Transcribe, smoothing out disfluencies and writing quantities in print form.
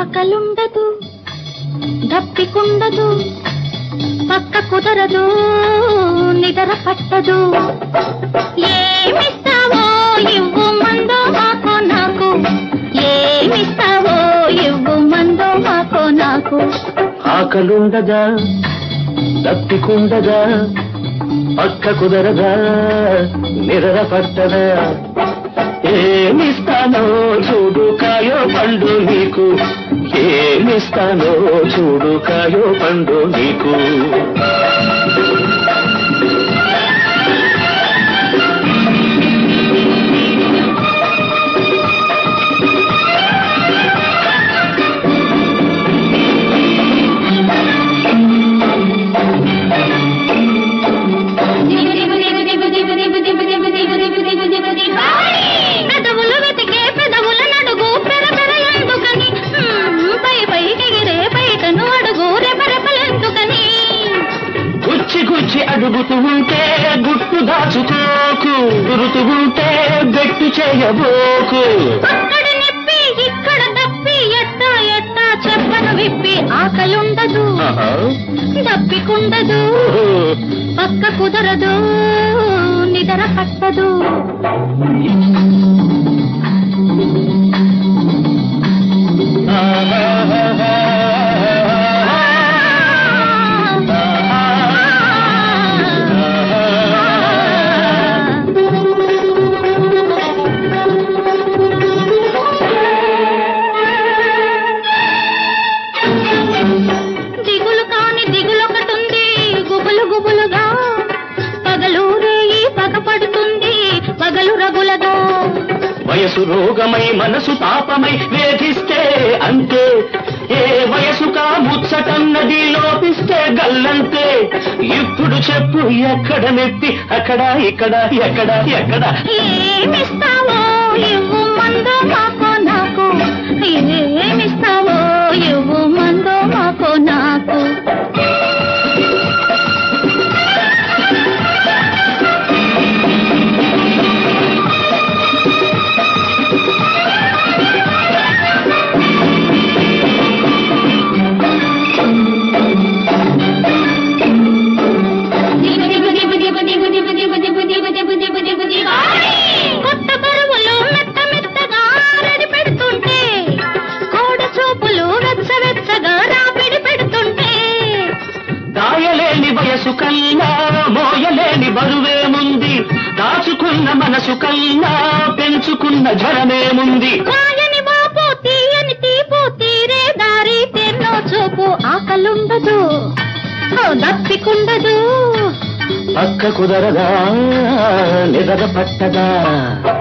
ఆకలుండదు దప్పికుండదు పక్క కుదరదు నిద్ర పట్టదు ఏమిస్తావో ఇవ్వు మందో మాకో నాకు ఏమిస్తావో ఇవ్వు మందో మాకో నాకు ఆకలుండదా దప్పికుండదా పక్క కుదరదా నిద్ర పట్టదా ఏమిస్తానో చూడు కాయో పండు నీకు ఏమిస్తానో చూడు కాయో పండు నీకు గుచ్చి అడుగుతూ ఉంటే గుట్టు దాచుకోకు గురుతూ ఉంటే గట్టు చేయబోకు అక్కడ నిప్పి ఇక్కడ తప్పి ఎట్టా ఎట్టా చెప్పను విప్పి ఆకలుండదు దప్పికుండదు పక్క కుదరదు నిద్ర పట్టదు వయసు రోగమై మనసు తాపమై వేధిస్తే అంతే ఏ వయసుకా ముచ్చటన్నది లోపిస్తే గల్లంతే ఇప్పుడు చెప్పు ఎక్కడ నెప్పి అక్కడ ఇక్కడ ఎక్కడ ఎక్కడ ఏమిస్తావో ఇవ్వు మందో మాకో నాకు ఏమిస్తావో ఇవ్వు మందో మాకో నాకు కొత్త బరువులు మెత్త మెత్తగా రెడి పెడుతుంటే కోడ చూపులు వెచ్చవెచ్చగా రాపిడి పెడుతుంటే దాయలేని వయసు కన్నా మోయలేని బరువేముంది దాచుకున్న మనసు కన్నా పెంచుకున్న జ్వరమేముంది కాయని బాపు తీయని తీపు తీరే దారి తెన్నో చూపు ఆకలుండదు దప్పికుండదు పక్క కుదరదా నిద్ర పట్టదా